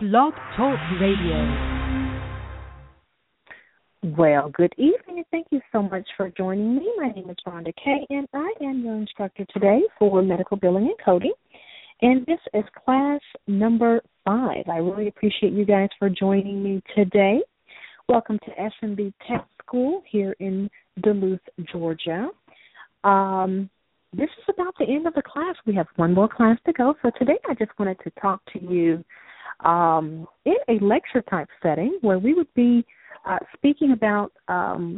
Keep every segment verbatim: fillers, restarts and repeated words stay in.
Blog Talk Radio. Well, good evening, and thank you so much for joining me. My name is Rhonda Kay, and I am your instructor today for medical billing and coding. And this is class number five. I really appreciate you guys for joining me today. Welcome to S M B Tech School here in Duluth, Georgia. Um, this is about the end of the class. We have one more class to go. So today I just wanted to talk to you um, in a lecture-type setting where we would be uh, speaking about um,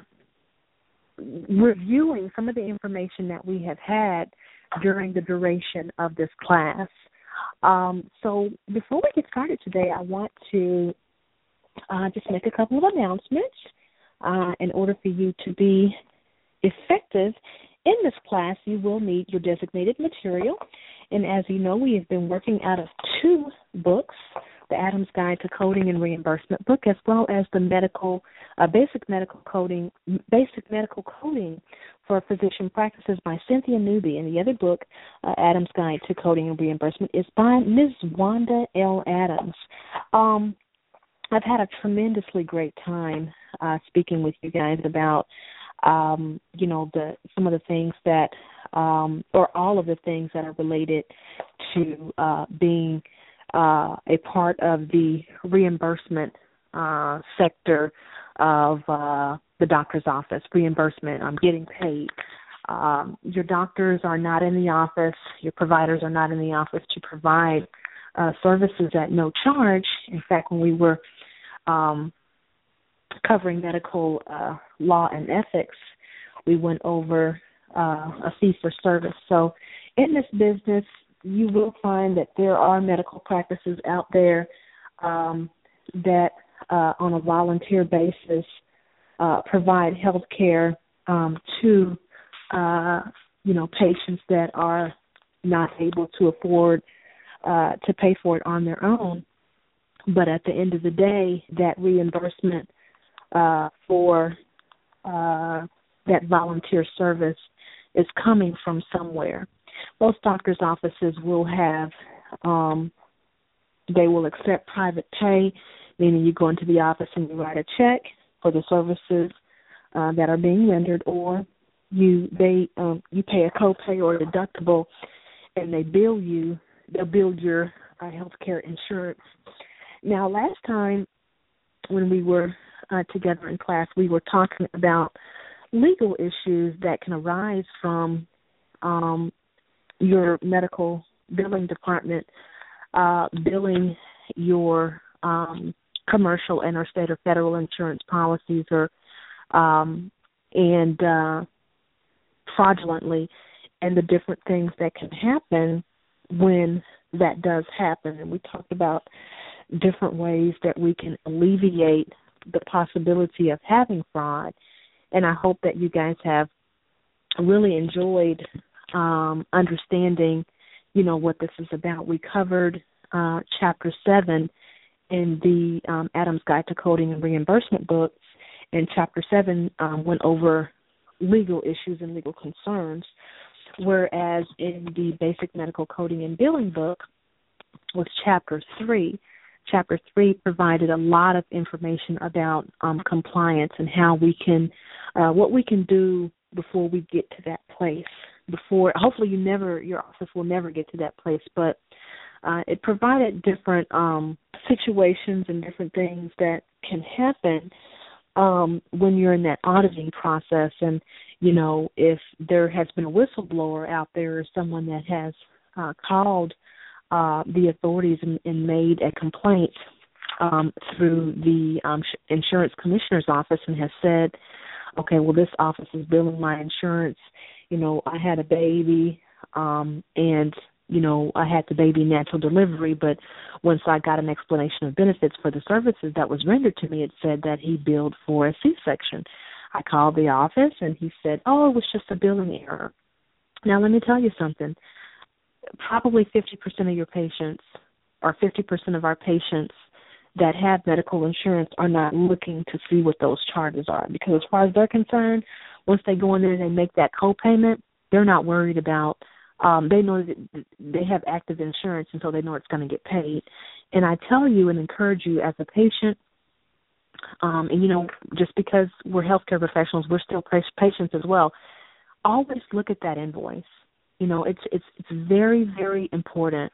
reviewing some of the information that we have had during the duration of this class. Um, so before we get started today, I want to uh, just make a couple of announcements uh, in order for you to be effective in this class. You will need your designated material. And as you know, we have been working out of two books, the Adams Guide to Coding and Reimbursement book, as well as the medical, uh, basic medical coding, basic medical coding for physician practices by Cynthia Newby. And the other book, uh, Adams Guide to Coding and Reimbursement, is by Miz Wanda L. Adams. Um, I've had a tremendously great time uh, speaking with you guys about, um, you know, the some of the things that, um, or all of the things that are related to uh, being Uh, a part of the reimbursement uh, sector of uh, the doctor's office, reimbursement, um, getting paid. Um, your doctors are not in the office, your providers are not in the office to provide uh, services at no charge. In fact, when we were um, covering medical uh, law and ethics, we went over uh, a fee for service. So in this business, you will find that there are medical practices out there um, that uh, on a volunteer basis uh, provide health care um, to, uh, you know, patients that are not able to afford uh, to pay for it on their own. But at the end of the day, that reimbursement uh, for uh, that volunteer service is coming from somewhere. Most doctors' offices will have, um, they will accept private pay, meaning you go into the office and you write a check for the services uh, that are being rendered, or you they um, you pay a copay or a deductible, and they bill you. They'll bill your uh, health care insurance. Now, last time when we were uh, together in class, we were talking about legal issues that can arise from um, your medical billing department uh, billing your um, commercial and or state or federal insurance policies or um, and uh, fraudulently, and the different things that can happen when that does happen. And we talked about different ways that we can alleviate the possibility of having fraud. And I hope that you guys have really enjoyed Um, understanding, you know, what this is about. We covered uh, Chapter seven in the um, Adams Guide to Coding and Reimbursement book, and Chapter seven um, went over legal issues and legal concerns, whereas in the Basic Medical Coding and Billing book was Chapter three. Chapter three provided a lot of information about um, compliance and how we can, uh, what we can do before we get to that place. Before, hopefully, you never, your office will never get to that place, but uh, it provided different um, situations and different things that can happen um, when you're in that auditing process. And, you know, if there has been a whistleblower out there or someone that has uh, called uh, the authorities and, and made a complaint um, through the um, insurance commissioner's office and has said, okay, well, this office is billing my insurance. You know, I had a baby, um, and, you know, I had the baby natural delivery, but once I got an explanation of benefits for the services that was rendered to me, it said that he billed for a C-section. I called the office, and he said, oh, it was just a billing error. Now, let me tell you something. Probably fifty percent of your patients, or fifty percent of our patients that have medical insurance are not looking to see what those charges are, because as far as they're concerned, once they go in there and they make that co-payment, they're not worried about Um, they know that they have active insurance, and so they know it's going to get paid. And I tell you and encourage you as a patient, um, and, you know, just because we're healthcare professionals, we're still patients as well, always look at that invoice. You know, it's it's it's very, very important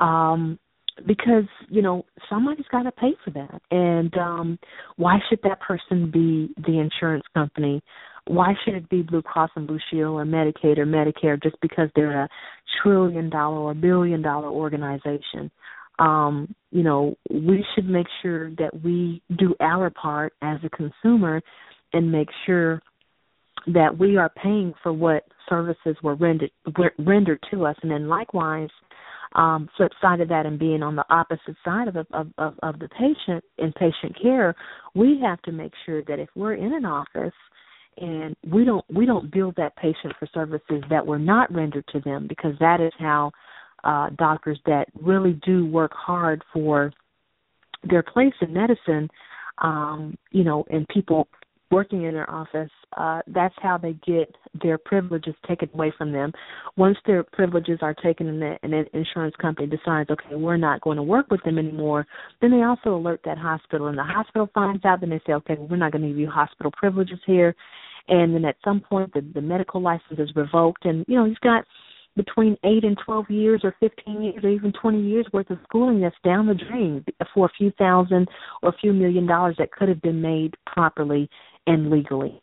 um, because, you know, somebody's got to pay for that. And um, why should that person be the insurance company? Why should it be Blue Cross and Blue Shield or Medicaid or Medicare just because they're a trillion dollar or billion dollar organization? Um, you know, we should make sure that we do our part as a consumer and make sure that we are paying for what services were rendered rendered to us. And then likewise, um, flip side of that and being on the opposite side of, of, of, of the patient in patient care, we have to make sure that if we're in an office and we don't we don't bill that patient for services that were not rendered to them, because that is how uh, doctors that really do work hard for their place in medicine, um, you know, and people working in their office, uh, that's how they get their privileges taken away from them. Once their privileges are taken and the, and an insurance company decides, okay, we're not going to work with them anymore, then they also alert that hospital, and the hospital finds out, then they say, okay, well, we're not going to give you hospital privileges here. And then at some point the, the medical license is revoked, and, you know, he's got between eight and twelve years or fifteen years or even twenty years worth of schooling that's down the drain for a few thousand or a few million dollars that could have been made properly and legally.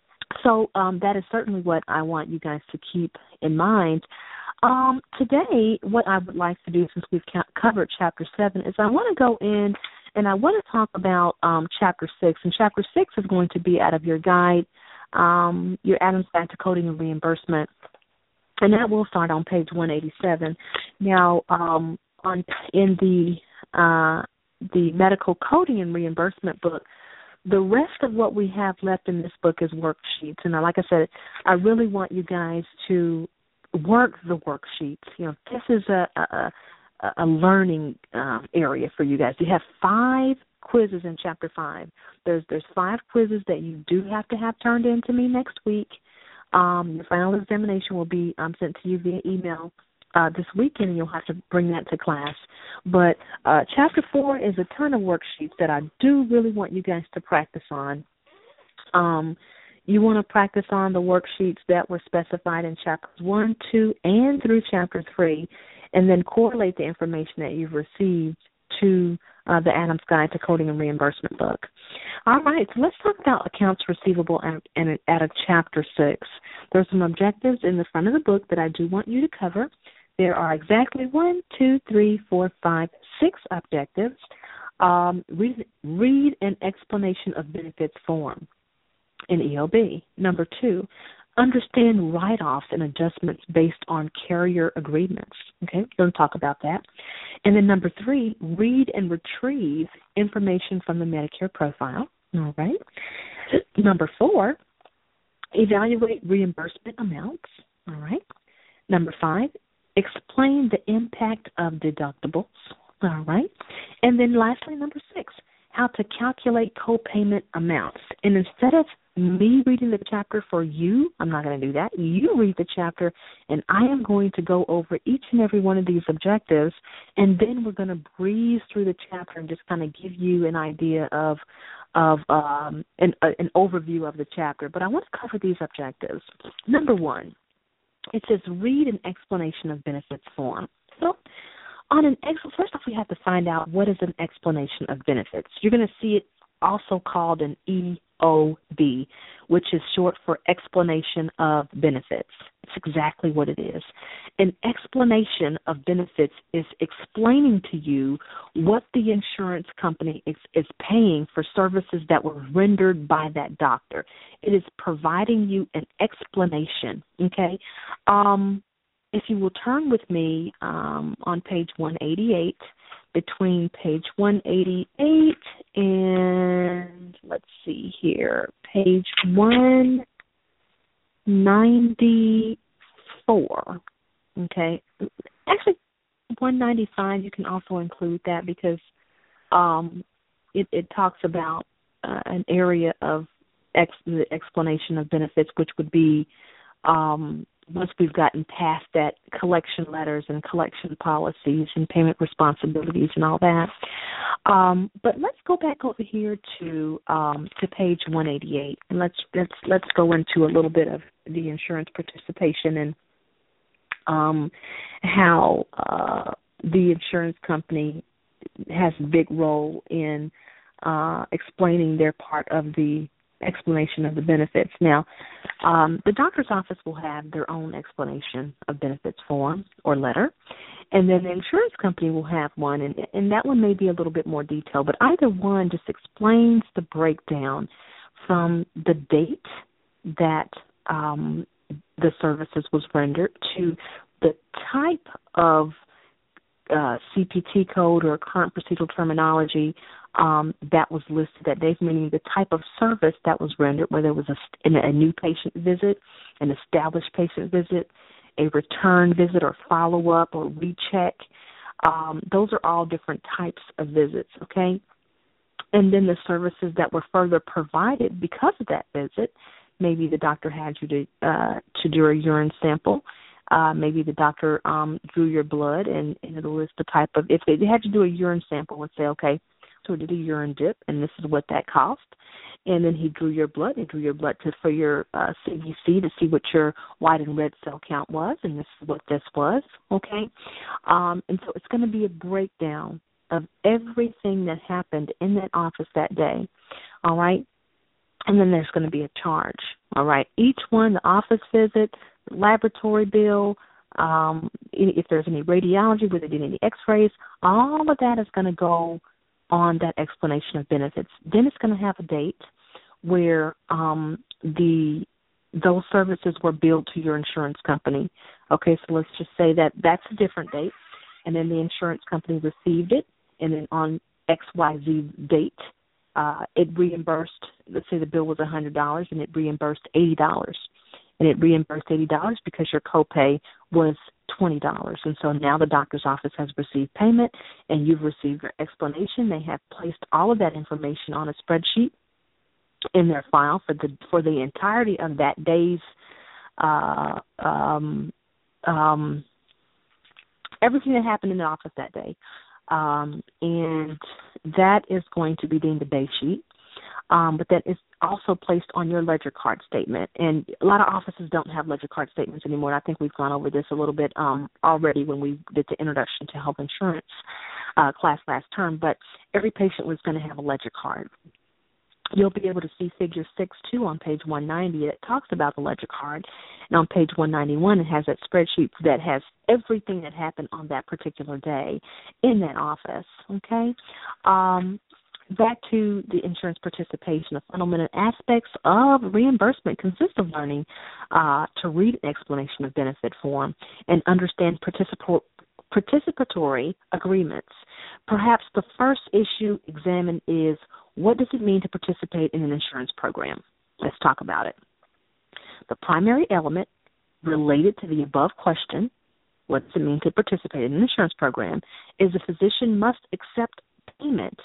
So um, that is certainly what I want you guys to keep in mind. Um, today, what I would like to do, since we've ca- covered Chapter seven, is I want to go in and I want to talk about um, Chapter six. And Chapter six is going to be out of your guide, um, your Adams Guide to Coding and Reimbursement. And that will start on page one eighty-seven. Now, um, on in the uh, the medical coding and reimbursement book, the rest of what we have left in this book is worksheets. And like I said, I really want you guys to work the worksheets. You know, this is a a, a learning um, area for you guys. You have five quizzes in Chapter five. There's there's five quizzes that you do have to have turned in to me next week. Um, your final examination will be um, sent to you via email uh, this weekend, and you'll have to bring that to class. But uh, Chapter four is a ton of worksheets that I do really want you guys to practice on. Um, you want to practice on the worksheets that were specified in Chapters one, two, and through Chapter three, and then correlate the information that you've received to uh, the Adams Guide to Coding and Reimbursement book. All right, so let's talk about accounts receivable and, and out of Chapter six. There's some objectives in the front of the book that I do want you to cover. There are exactly one, two, three, four, five, six objectives. Um, read, read an explanation of benefits form in E O B. Number two, understand write-offs and adjustments based on carrier agreements. Okay, we're going to talk about that. And then number three, read and retrieve information from the Medicare profile. All right. Number four, evaluate reimbursement amounts. All right. Number five, explain the impact of deductibles. All right. And then lastly, number six, how to calculate co-payment amounts. And instead of me reading the chapter for you, I'm not going to do that. You read the chapter, and I am going to go over each and every one of these objectives, and then we're going to breeze through the chapter and just kind of give you an idea of of um, an, uh, an overview of the chapter. But I want to cover these objectives. Number one, it says read an explanation of benefits form. So on an ex- first off, we have to find out what is an explanation of benefits. You're going to see it also called an E O B, which is short for explanation of benefits. It's exactly what it is. An explanation of benefits is explaining to you what the insurance company is, is paying for services that were rendered by that doctor. It is providing you an explanation, okay? Um, if you will turn with me um, on page one eighty-eight, between page one eighty-eight and, let's see here, page one ninety-four, okay? Actually, one ninety-five, you can also include that because um, it, it talks about uh, an area of ex- the explanation of benefits, which would be um, once we've gotten past that collection letters and collection policies and payment responsibilities and all that. Um, but let's go back over here to um, to page one eighty-eight, and let's let's let's go into a little bit of the insurance participation and um, how uh, the insurance company has a big role in uh, explaining their part of the explanation of the benefits. Now, um, the doctor's office will have their own explanation of benefits form or letter, and then the insurance company will have one, and, and that one may be a little bit more detailed, but either one just explains the breakdown from the date that um, the services was rendered to the type of uh, C P T code or current procedural terminology Um, that was listed that day, meaning the type of service that was rendered, whether it was a, a new patient visit, an established patient visit, a return visit or follow-up or recheck. Um, those are all different types of visits, okay? And then the services that were further provided because of that visit, maybe the doctor had you to, uh, to do a urine sample. Uh, maybe the doctor um, drew your blood, and, and it'll list the type of, if they had to do a urine sample and say, okay, so did a urine dip, and this is what that cost. And then he drew your blood. He drew your blood to, for your uh, C B C to see what your white and red cell count was, and this is what this was, okay? Um, and so it's going to be a breakdown of everything that happened in that office that day, all right? And then there's going to be a charge, all right? Each one, the office visit, the laboratory bill, um, if there's any radiology, whether they did any x-rays, all of that is going to go on that explanation of benefits. Then it's going to have a date where um, the those services were billed to your insurance company. Okay, so let's just say that that's a different date, and then the insurance company received it, and then on X Y Z date, uh, it reimbursed, let's say the bill was one hundred dollars, and it reimbursed eighty dollars. And it reimbursed eighty dollars because your copay was twenty dollars. And so now the doctor's office has received payment, and you've received your explanation. They have placed all of that information on a spreadsheet in their file for the for the entirety of that day's uh, um, um, everything that happened in the office that day. Um, and that is going to be deemed a day sheet. Um, but that is also placed on your ledger card statement. And a lot of offices don't have ledger card statements anymore. And I think we've gone over this a little bit um, already when we did the introduction to health insurance uh, class last term. But every patient was going to have a ledger card. You'll be able to see figure six two on page one ninety. It talks about the ledger card. And on page one ninety-one, it has that spreadsheet that has everything that happened on that particular day in that office, okay? Um, back to the insurance participation, the fundamental aspects of reimbursement consist of learning uh, to read an explanation of benefit form and understand particip- participatory agreements. Perhaps the first issue examined is, what does it mean to participate in an insurance program? Let's talk about it. The primary element related to the above question, what does it mean to participate in an insurance program, is a physician must accept payment,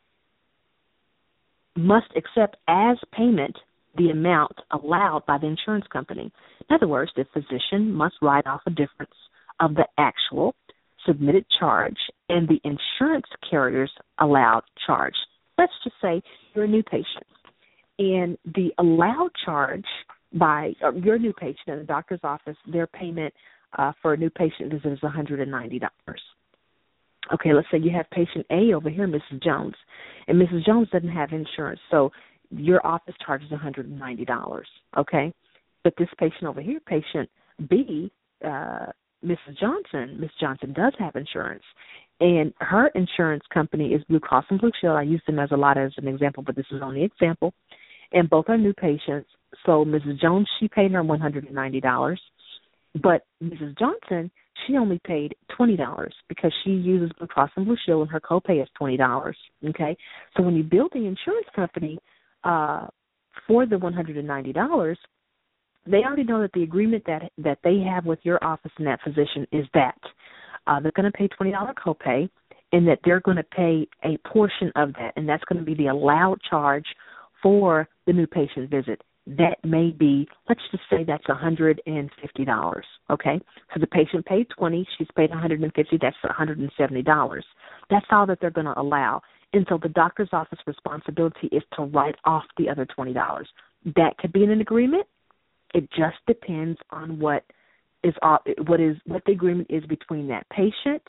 must accept as payment the amount allowed by the insurance company. In other words, the physician must write off a difference of the actual submitted charge and the insurance carrier's allowed charge. Let's just say you're a new patient, and the allowed charge by uh, you're a new patient in the doctor's office, their payment uh, for a new patient visit is one hundred ninety dollars. Okay, let's say you have patient A over here, Missus Jones, and Missus Jones doesn't have insurance, so your office charges one hundred ninety dollars, okay? But this patient over here, patient B, uh, Missus Johnson, Miss Johnson does have insurance, and her insurance company is Blue Cross and Blue Shield. I use them as a lot as an example, but this is only an example. And both are new patients, so Missus Jones, she paid her one hundred ninety dollars, but Missus Johnson, she only paid twenty dollars because she uses Blue Cross and Blue Shield, and her copay is twenty dollars, okay? So when you bill the insurance company uh, for the one hundred ninety dollars, they already know that the agreement that that they have with your office and that physician is that uh, they're going to pay twenty dollars copay, and that they're going to pay a portion of that, and that's going to be the allowed charge for the new patient visit. that may be, let's just say that's one hundred fifty dollars, okay? So the patient paid twenty dollars, she's paid one hundred fifty dollars, that's one hundred seventy dollars. That's all that they're going to allow. And so the doctor's office responsibility is to write off the other twenty dollars. That could be in an agreement. It just depends on what is what is what the agreement is between that patient,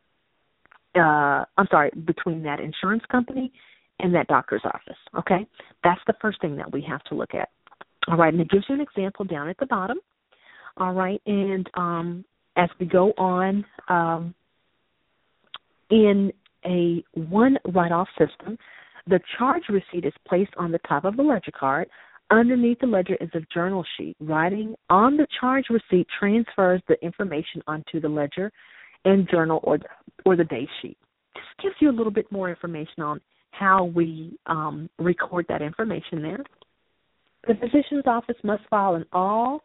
uh, I'm sorry, between that insurance company and that doctor's office, okay? That's the first thing that we have to look at. All right, and it gives you an example down at the bottom. All right, and um, as we go on, um, in a one write-off system, the charge receipt is placed on the top of the ledger card. Underneath the ledger is a journal sheet. Writing on the charge receipt transfers the information onto the ledger and journal or the, or the day sheet. This gives you a little bit more information on how we um, record that information there. The physician's office must file an all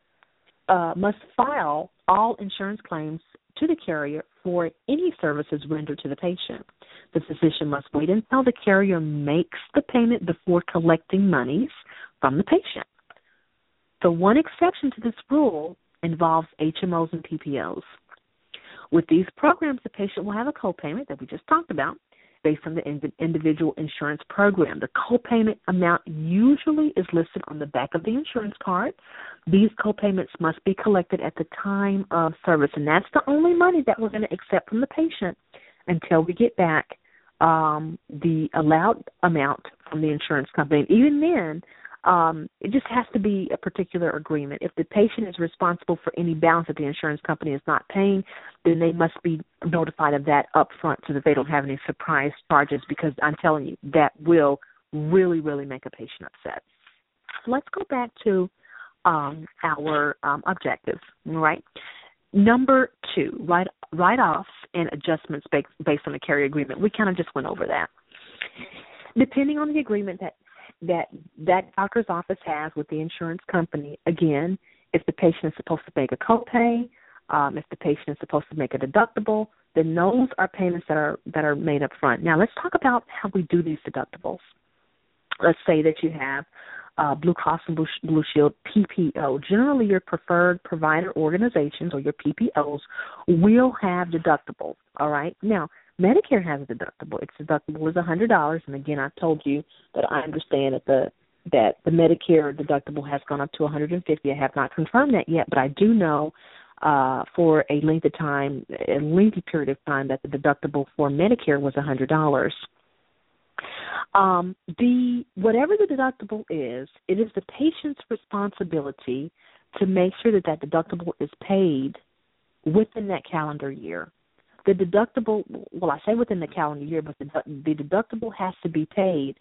uh, must file all insurance claims to the carrier for any services rendered to the patient. The physician must wait until the carrier makes the payment before collecting monies from the patient. The one exception to this rule involves H M Os and P P Os. With these programs, the patient will have a copayment that we just talked about based on the individual insurance program. The copayment amount usually is listed on the back of the insurance card. These copayments must be collected at the time of service, and that's the only money that we're going to accept from the patient until we get back um, the allowed amount from the insurance company. Even then, um, it just has to be a particular agreement. If the patient is responsible for any balance that the insurance company is not paying, then they must be notified of that up front so that they don't have any surprise charges, because I'm telling you, that will really, really make a patient upset. Let's go back to um, our um, objectives, right? Number two, write, write-offs and adjustments based, based on the carrier agreement. We kind of just went over that. Depending on the agreement that that that doctor's office has with the insurance company, again, if the patient is supposed to make a copay, um, if the patient is supposed to make a deductible, then those are payments that are that are made up front. Now, let's talk about how we do these deductibles. Let's say that you have uh, Blue Cross and Blue, Blue Shield P P O. Generally, your preferred provider organizations or your P P Os will have deductibles, all right? Now, Medicare has a deductible. Its deductible is one hundred dollars, and again, I've told you that I understand that the that the Medicare deductible has gone up to one hundred fifty dollars. I have not confirmed that yet, but I do know uh, for a length of time, a lengthy period of time, that the deductible for Medicare was one hundred dollars. Um, the whatever the deductible is, it is the patient's responsibility to make sure that that deductible is paid within that calendar year. The deductible, well, I say within the calendar year, but the, the deductible has to be paid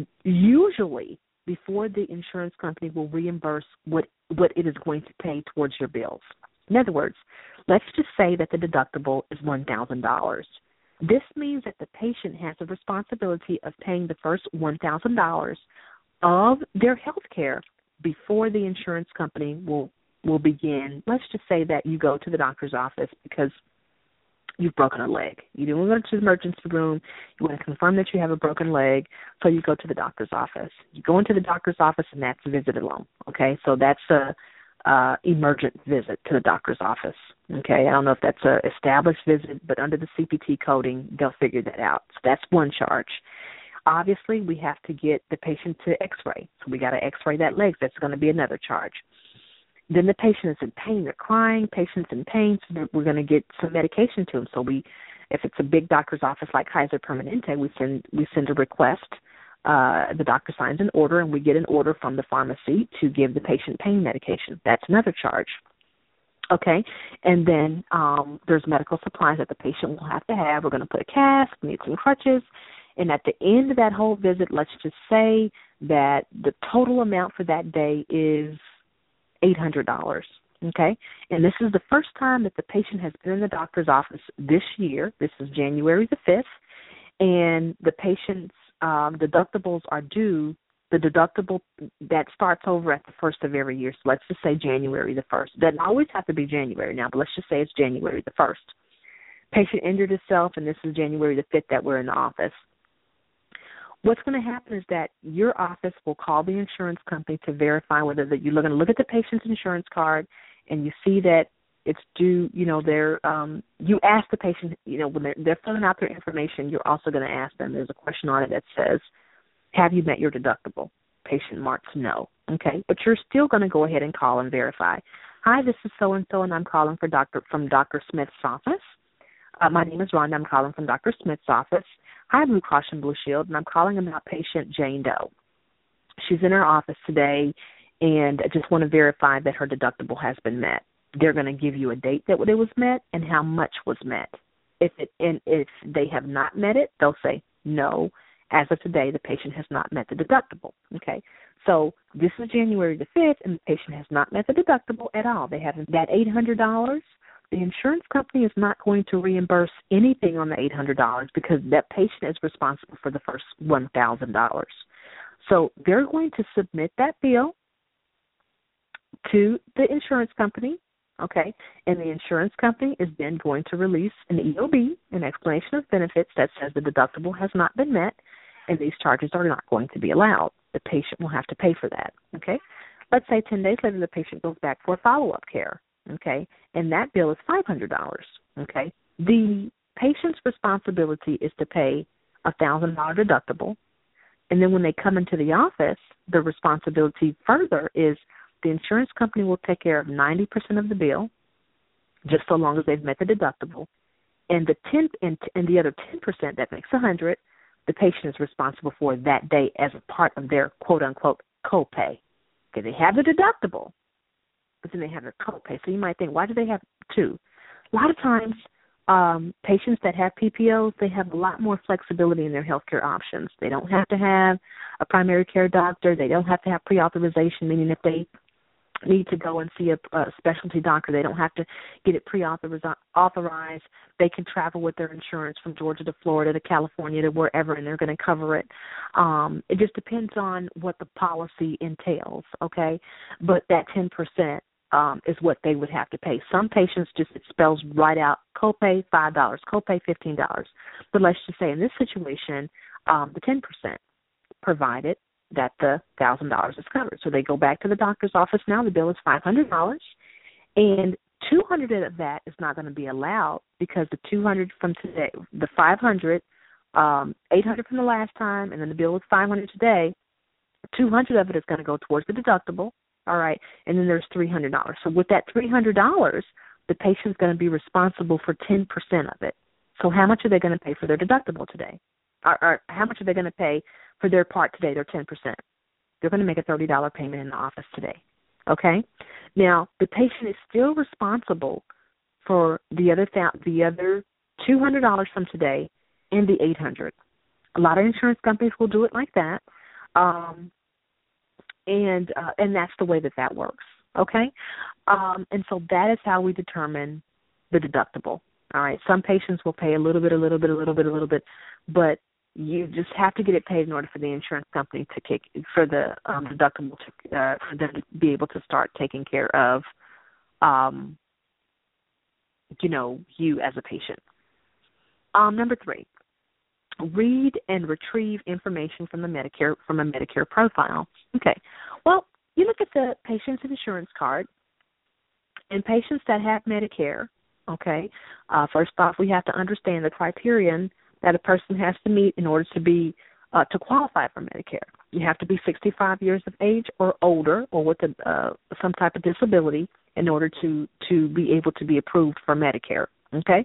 usually before the insurance company will reimburse what, what it is going to pay towards your bills. In other words, let's just say that the deductible is one thousand dollars. This means that the patient has the responsibility of paying the first one thousand dollars of their health care before the insurance company will, will begin. Let's just say that you go to the doctor's office because you've broken a leg. You don't want to go to the emergency room. You want to confirm that you have a broken leg, so you go to the doctor's office. You go into the doctor's office, and that's a visit alone, okay? So that's a uh, emergent visit to the doctor's office, okay? I don't know if that's a established visit, but under the C P T coding, they'll figure that out. So that's one charge. Obviously, we have to get the patient to x-ray. So we got to x-ray that leg. That's going to be another charge. Then the patient is in pain, they're crying, patient's in pain, so we're going to get some medication to them. So we, if it's a big doctor's office like Kaiser Permanente, we send we send a request. Uh, the doctor signs an order, and we get an order from the pharmacy to give the patient pain medication. That's another charge. Okay, and then um, there's medical supplies that the patient will have to have. We're going to put a cast, need some crutches, and at the end of that whole visit, let's just say that the total amount for that day is eight hundred dollars, okay? And this is the first time that the patient has been in the doctor's office this year. This is January the fifth, and the patient's um, deductibles are due, the deductible that starts over at the first of every year. So let's just say January the first. It doesn't always have to be January now, but let's just say it's January the first. Patient injured himself, and this is January the fifth that we're in the office. What's going to happen is that your office will call the insurance company to verify whether that you're going to look at the patient's insurance card and you see that it's due, you know, they're, um, you ask the patient, you know, when they're, they're filling out their information, you're also going to ask them, there's a question on it that says, have you met your deductible? Patient marks no, okay? But you're still going to go ahead and call and verify. Hi, this is so-and-so, and I'm calling for Doctor from Doctor Smith's office. Uh, my name is Rhonda. I'm calling from Doctor Smith's office. Hi, Blue Cross and Blue Shield, and I'm calling about patient Jane Doe. She's in our office today, and I just want to verify that her deductible has been met. They're going to give you a date that it was met and how much was met. If it and if they have not met it, they'll say no. As of today, the patient has not met the deductible. Okay, so this is January the fifth, and the patient has not met the deductible at all. They haven't. That eight hundred dollars, the insurance company is not going to reimburse anything on the eight hundred dollars because that patient is responsible for the first one thousand dollars. So they're going to submit that bill to the insurance company. Okay, and the insurance company is then going to release an E O B, an explanation of benefits that says the deductible has not been met, and these charges are not going to be allowed. The patient will have to pay for that. Okay, let's say ten days later the patient goes back for follow-up care. Okay, and that bill is five hundred dollars. Okay, the patient's responsibility is to pay a one thousand dollars deductible, and then when they come into the office, the responsibility further is the insurance company will take care of ninety percent of the bill, just so long as they've met the deductible, and the ten and, and the other ten percent that makes one hundred, the patient is responsible for that day as a part of their quote unquote copay. Okay, they have the deductible, but then they have their copay. So you might think, why do they have two? A lot of times, um, patients that have P P Os, they have a lot more flexibility in their healthcare options. They don't have to have a primary care doctor. They don't have to have pre-authorization, meaning if they need to go and see a, a specialty doctor, they don't have to get it pre-authorized. They can travel with their insurance from Georgia to Florida to California to wherever, and they're going to cover it. Um, it just depends on what the policy entails, okay? But that ten percent um, is what they would have to pay. Some patients just, it spells right out, copay five dollars, copay fifteen dollars. But let's just say in this situation, um, the ten percent provided that the one thousand dollars is covered. So they go back to the doctor's office now. The bill is five hundred dollars, and two hundred dollars of that is not going to be allowed because the two hundred dollars from today, the five hundred dollars, um, eight hundred dollars from the last time, and then the bill is five hundred dollars today, two hundred dollars of it is going to go towards the deductible, all right, and then there's three hundred dollars. So with that three hundred dollars, the patient's going to be responsible for ten percent of it. So how much are they going to pay for their deductible today? Or, or how much are they going to pay for their part today, their ten percent? They're going to make a thirty dollars payment in the office today, okay? Now, the patient is still responsible for the other the other two hundred dollars from today and the eight hundred dollars. A lot of insurance companies will do it like that, um, and uh, and that's the way that that works, okay? Um, and so that is how we determine the deductible, all right? Some patients will pay a little bit, a little bit, a little bit, a little bit, but you just have to get it paid in order for the insurance company to kick for the um, deductible to uh, for them to be able to start taking care of, um, you know, you as a patient. Um, number three, read and retrieve information from the Medicare from a Medicare profile. Okay, well, you look at the patient's insurance card, and patients that have Medicare. Okay, uh, first off, we have to understand the criterion that a person has to meet in order to be uh, to qualify for Medicare. You have to be sixty-five years of age or older, or with a, uh, some type of disability, in order to to be able to be approved for Medicare. Okay.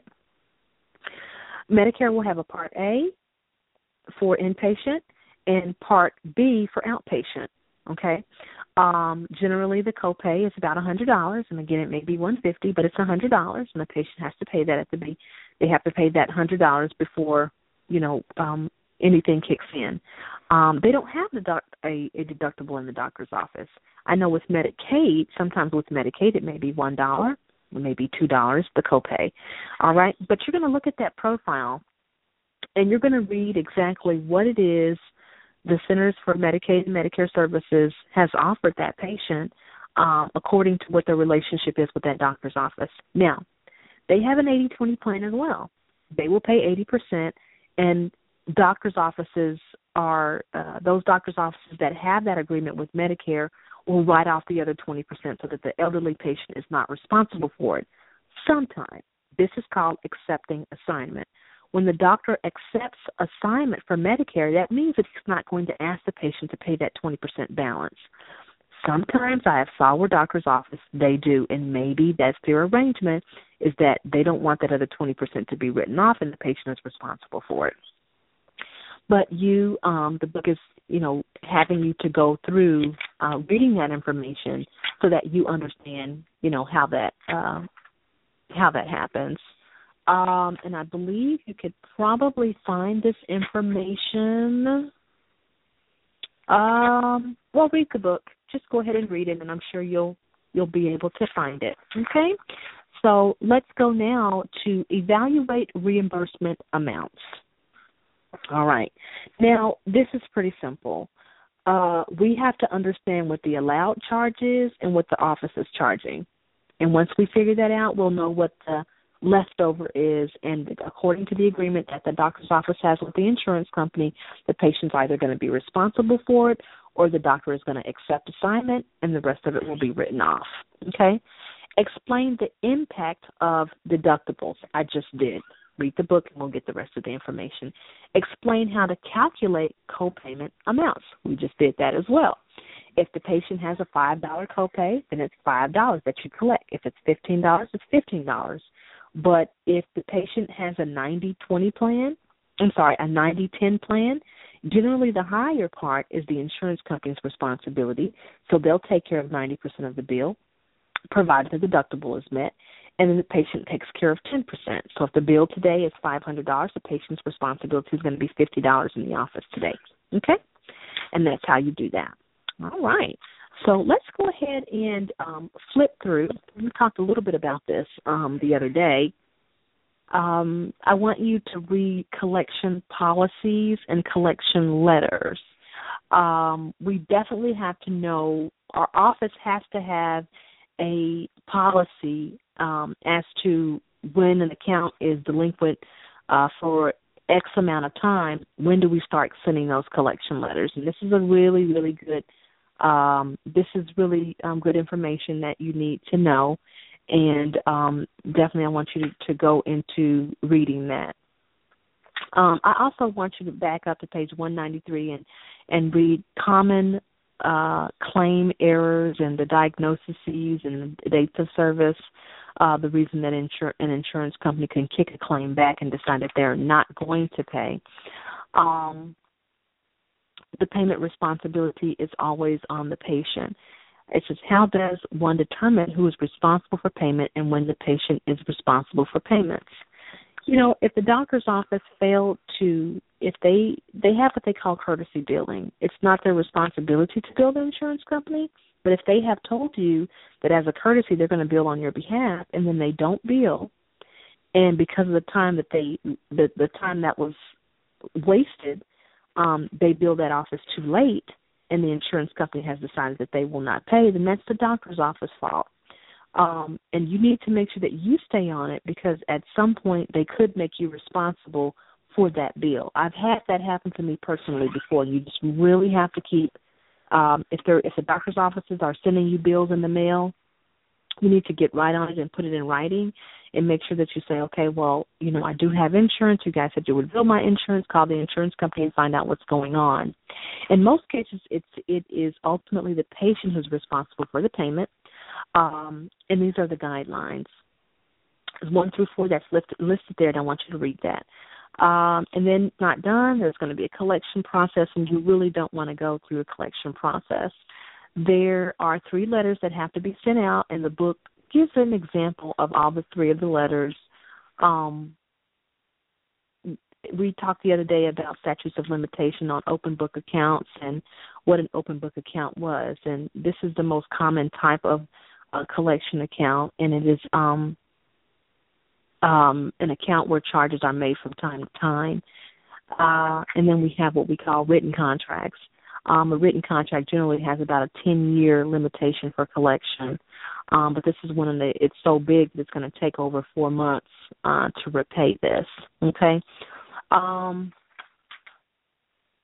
Medicare will have a Part A for inpatient and Part B for outpatient. Okay. Um, generally, the copay is about one hundred dollars, and again, it may be one hundred fifty dollars, but it's one hundred dollars, and the patient has to pay that at the be. They have to pay that one hundred dollars before, you know, um, anything kicks in. Um, they don't have the doc- a, a deductible in the doctor's office. I know with Medicaid, sometimes with Medicaid, it may be one dollar, it may be two dollars, the copay. All right, but you're going to look at that profile, and you're going to read exactly what it is the Centers for Medicaid and Medicare Services has offered that patient um, according to what their relationship is with that doctor's office. Now, they have an eighty twenty plan as well. They will pay eighty percent, and doctor's offices are uh, those doctor's offices that have that agreement with Medicare will write off the other twenty percent so that the elderly patient is not responsible for it. Sometimes this is called accepting assignment. When the doctor accepts assignment for Medicare, that means that he's not going to ask the patient to pay that twenty percent balance. Sometimes I have saw where doctor's office, they do, and maybe that's their arrangement, is that they don't want that other twenty percent to be written off and the patient is responsible for it. But you, um, the book is, you know, having you to go through uh, reading that information so that you understand, you know, how that uh, how that happens. Um, and I believe you could probably find this information. Um, well, read the book. Just go ahead and read it, and I'm sure you'll you'll be able to find it. Okay? So let's go now to evaluate reimbursement amounts. All right. Now, this is pretty simple. Uh, we have to understand what the allowed charge is and what the office is charging. And once we figure that out, we'll know what the leftover is, and according to the agreement that the doctor's office has with the insurance company, the patient's either going to be responsible for it or the doctor is going to accept assignment and the rest of it will be written off. Okay? Explain the impact of deductibles. I just did. Read the book and we'll get the rest of the information. Explain how to calculate copayment amounts. We just did that as well. If the patient has a five dollars copay, then it's five dollars that you collect. If it's fifteen dollars, it's fifteen dollars. But if the patient has a ninety twenty plan, I'm sorry, a ninety ten plan, generally the higher part is the insurance company's responsibility, so they'll take care of ninety percent of the bill, provided the deductible is met, and then the patient takes care of ten percent. So if the bill today is five hundred dollars, the patient's responsibility is going to be fifty dollars in the office today, okay? And that's how you do that. All right. So let's go ahead and um, flip through. We talked a little bit about this um, the other day. Um, I want you to read collection policies and collection letters. Um, we definitely have to know, our office has to have a policy um, as to when an account is delinquent uh, for X amount of time, when do we start sending those collection letters? And this is a really, really good Um, this is really um, good information that you need to know, and um, definitely I want you to, to go into reading that. Um, I also want you to back up to page one ninety-three and, and read common uh, claim errors and the diagnoses and the dates of service, uh, the reason that insur- an insurance company can kick a claim back and decide that they're not going to pay. Um The payment responsibility is always on the patient. It's just how does one determine who is responsible for payment and when the patient is responsible for payments? You know, if the doctor's office failed to, if they, they have what they call courtesy billing, it's not their responsibility to bill the insurance company, but if they have told you that as a courtesy they're going to bill on your behalf and then they don't bill, and because of the time that they, the, the time that was wasted, Um, they bill that office too late and the insurance company has decided that they will not pay, then that's the doctor's office fault. Um, and you need to make sure that you stay on it because at some point they could make you responsible for that bill. I've had that happen to me personally before. You just really have to keep, um, if they're, if the doctor's offices are sending you bills in the mail, you need to get right on it and put it in writing and make sure that you say, okay, well, you know, I do have insurance. You guys said you would bill my insurance. Call the insurance company and find out what's going on. In most cases, it's, it is ultimately the patient who's responsible for the payment, um, and these are the guidelines. There's one through four that's listed, listed there, and I want you to read that. Um, and then not done, there's going to be a collection process, and you really don't want to go through a collection process. There are three letters that have to be sent out, and the book gives an example of all the three of the letters. Um, we talked the other day about statutes of limitation on open book accounts and what an open book account was, and this is the most common type of uh, collection account, and it is um, um, an account where charges are made from time to time. Uh, and then we have what we call written contracts. Um, a written contract generally has about a ten-year limitation for collection, um, but this is one of the, it's so big that it's going to take over four months uh, to repay this, okay? Um,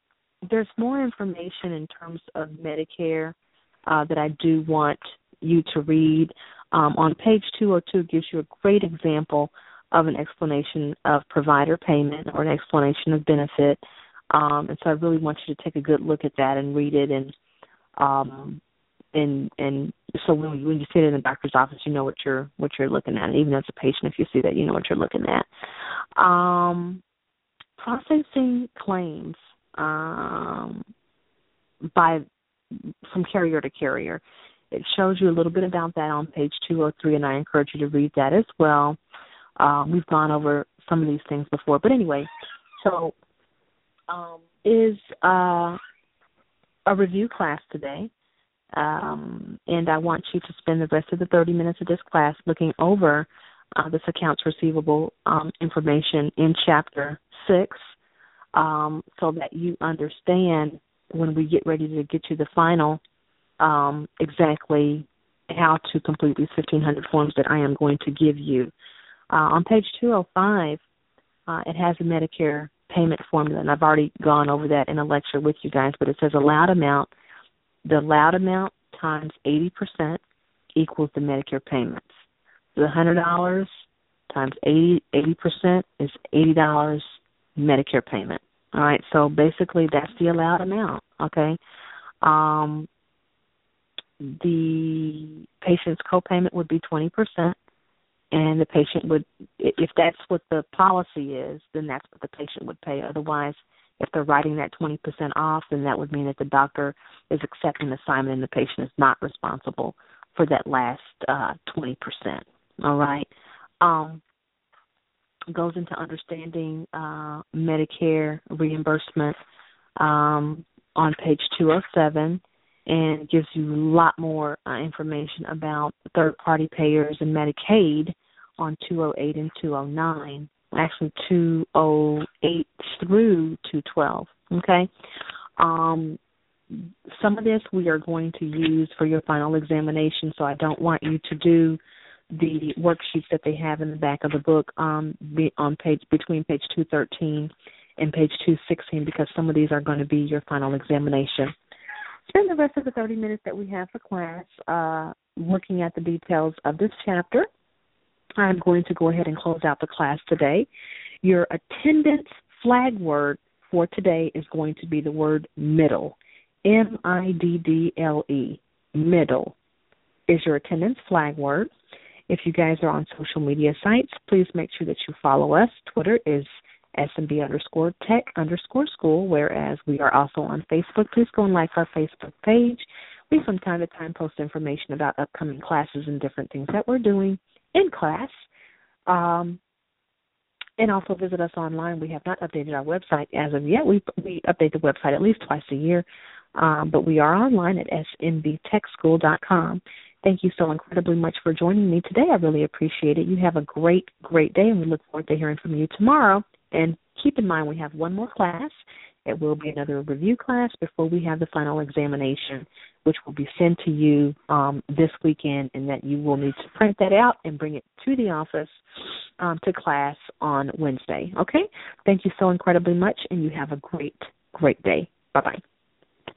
there's more information in terms of Medicare uh, that I do want you to read. Um, on page two oh two, it gives you a great example of an explanation of provider payment or an explanation of benefit. Um, and so I really want you to take a good look at that and read it. And um, and and so when, when you sit in the doctor's office, you know what you're what you're looking at. And even as a patient, if you see that, you know what you're looking at. Um, processing claims um, by from carrier to carrier. It shows you a little bit about that on page two oh three, and I encourage you to read that as well. Um, we've gone over some of these things before. But anyway, so um, is uh, a review class today, um, and I want you to spend the rest of the thirty minutes of this class looking over uh, this accounts receivable um, information in Chapter six um, so that you understand when we get ready to get you the final Um, exactly how to complete these fifteen hundred forms that I am going to give you. Uh, on page two oh five, uh, it has a Medicare payment formula, and I've already gone over that in a lecture with you guys, but it says allowed amount. The allowed amount times eighty percent equals the Medicare payments. The one hundred dollars times eighty, eighty percent is eighty dollars Medicare payment. All right, so basically that's the allowed amount, okay? Um, the patient's copayment would be twenty percent, and the patient would, if that's what the policy is, then that's what the patient would pay. Otherwise, if they're writing that twenty percent off, then that would mean that the doctor is accepting the assignment and the patient is not responsible for that last uh, twenty percent. All right? Um, goes into understanding uh, Medicare reimbursement um, on page two oh seven. And gives you a lot more uh, information about third-party payers and Medicaid on two oh eight and two oh nine, actually two oh eight through two twelve, okay? Um, some of this we are going to use for your final examination, so I don't want you to do the worksheets that they have in the back of the book um, be on page between page two thirteen and page two sixteen, because some of these are going to be your final examination. Spend the rest of the thirty minutes that we have for class uh, looking at the details of this chapter. I'm going to go ahead and close out the class today. Your attendance flag word for today is going to be the word middle, M I D D L E, middle is your attendance flag word. If you guys are on social media sites, please make sure that you follow us. Twitter is S M B underscore tech underscore school, whereas we are also on Facebook. Please go and like our Facebook page. We from time to time post information about upcoming classes and different things that we're doing in class. Um, and also visit us online. We have not updated our website as of yet. We, we update the website at least twice a year, um, but we are online at S M B tech school dot com. Thank you so incredibly much for joining me today. I really appreciate it. You have a great, great day, and we look forward to hearing from you tomorrow. And keep in mind, we have one more class. It will be another review class before we have the final examination, which will be sent to you um, this weekend, and that you will need to print that out and bring it to the office um, to class on Wednesday. Okay? Thank you so incredibly much, and you have a great, great day. Bye-bye.